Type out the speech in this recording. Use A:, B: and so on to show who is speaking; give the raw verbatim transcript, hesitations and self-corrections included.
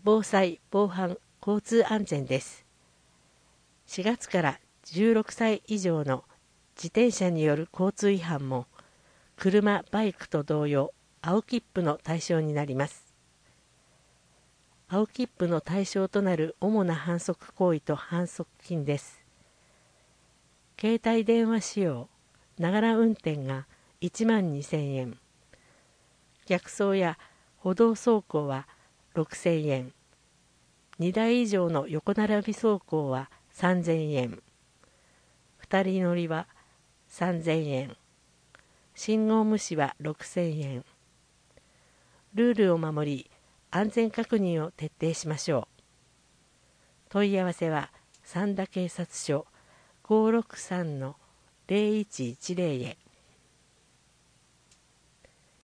A: 防災・防犯・交通安全です。しがつからじゅうろくさい以上の自転車による交通違反も車・バイクと同様青切符の対象になります。青切符の対象となる主な反則行為と反則金です。携帯電話使用、ながら運転がいちまんにせんえん、逆走や歩道走行はろくせんえん、にだい以上の横並び走行はさんぜんえん、ふたり乗りはさんぜんえん、信号無視はろくせんえん。ルールを守り、安全確認を徹底しましょう。問い合わせは三田警察署ごーろくさんのぜろいちいちぜろへ。